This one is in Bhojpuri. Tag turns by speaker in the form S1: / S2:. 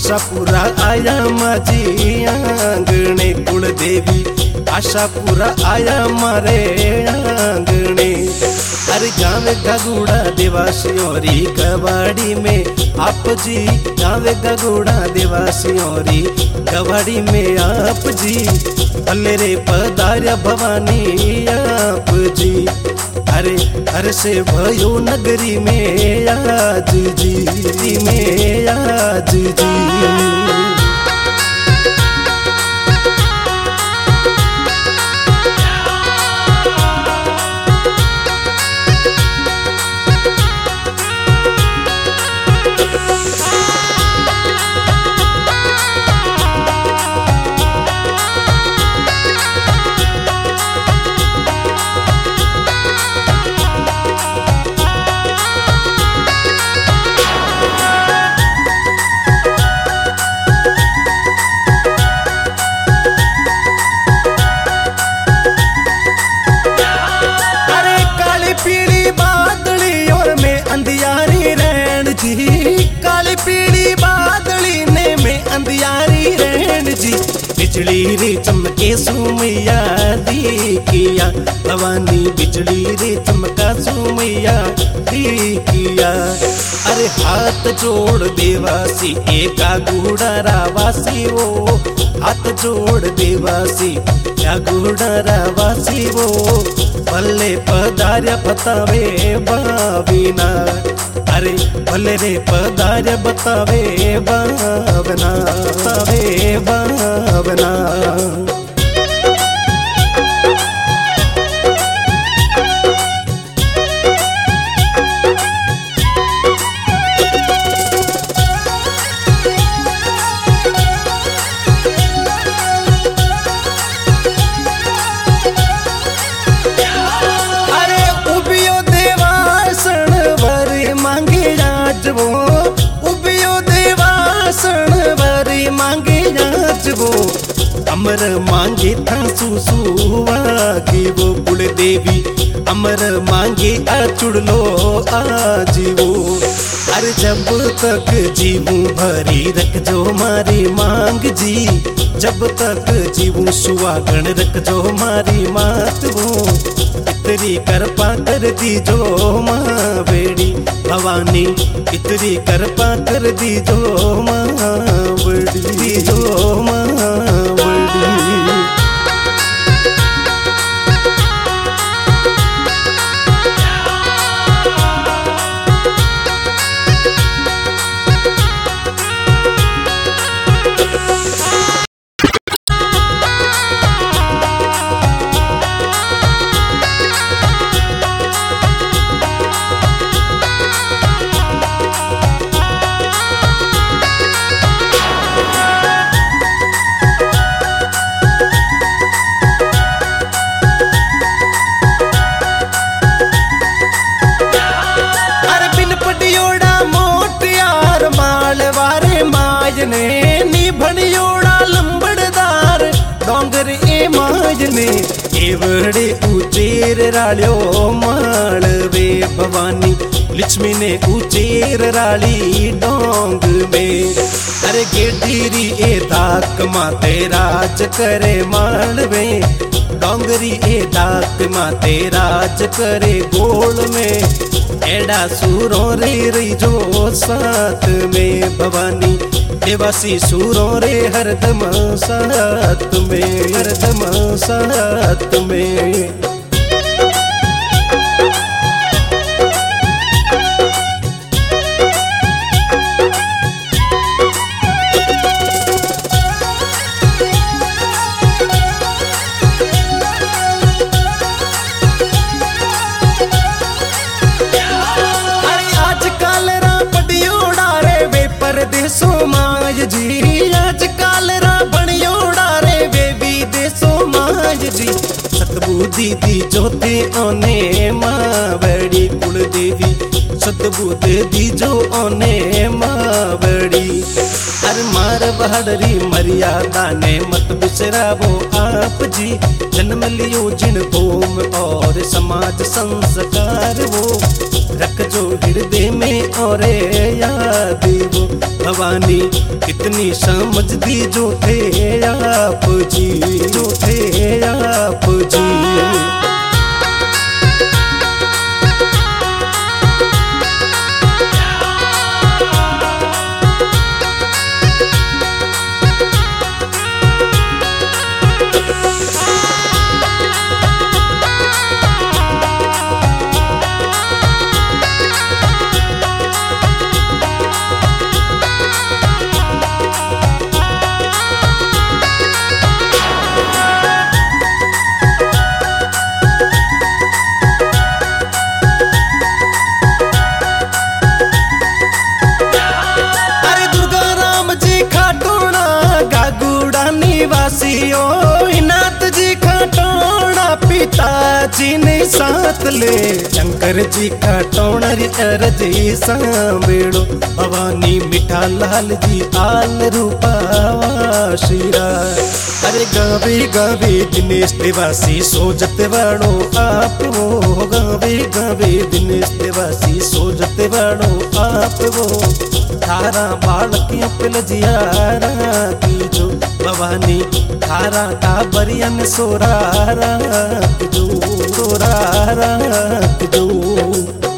S1: आशापुरा आया माझी आंगणे कुल देवी आशापुरा आया मारे आंगणे। अरे गावे गगुड़ा देवासियोरी कवाड़ी में आप जी गावे गगुड़ा देवासियोरी कवाड़ी में आप जी भले रे पधार्या भवानी आप जी। अरे हर से भयो नगरी में आज जी में आज जी। काली पीली बादली ने में अंधियारी रहन जी बिजली रे चमके सुमैया दी किया भवानी बिजली रे चमका सुमैया दी किया। अरे हाथ जोड़ देवासी एका गुड़ारा वासी वो हाथ जोड़ देवासी क्या गुड़ारा वासी वो भले पधार्या बतावे बाविना। अरे भले रे पधार्या बतावे बावना बतावे बावना। अमर मांगे था सुसुआ की वो कुल देवी अमर मांगे अचुड़ लो आज वो। अरे जब तक जीवू भरी रख जो मारी मांग जी जब तक जीवू सुहागण रख जो मारी मात वो। इतरी कृपा कर दी जो माँ बेड़ी भवानी इतरी कृपा कर दी जो माँ बड़ी जो माँ बड़ी। निभणियोड़ा लंबड़दार डोंगर ए माजने एवड़े ऊंचेर रालियो मालवे भवानी लक्ष्मी ने ऊंचेर राली डोंग में। अरे गेडीरी ए दाक माते राज करे मालवे डोंगरी ए दाक माते राज करे गोल में। एड़ा सूरों रे रही जो साथ में भवानी देवासी सूरों रे हरदम साथ में हरदम साथ में। देशो माज जी आजकल रा बनियोड़ा रे बेबी देशो माज जी सतबुद्धि दी जोते ओने माँ बड़ी कुल देवी सतबुद्धि दी जो ओने माँ बड़ी। अरे मार बहादरी मर्यादा ने मत बिसरावो आप जी जन्म लियो जिन भूम और समाज संस्कार वो रख जो हृदय में और याद वो भवानी कितनी समझदी जो थे आप जी, जो थे आप जी। नाथ जी खटोना पिताजी ने साथ ले शंकर जी खटोना री अरजी सांभेड़ो भवानी मिठा लाल जी आल रूपावा शिरा। अरे गावे गावे दिनेश देवासी सोजते वाणो आप वो गावे गावे दिनेश देवासी सोजते वाणो आप वो थारा बालकियों पिल जियारा की जो भवानी थारा टाबरियन सोरारा जो सोरारा जो।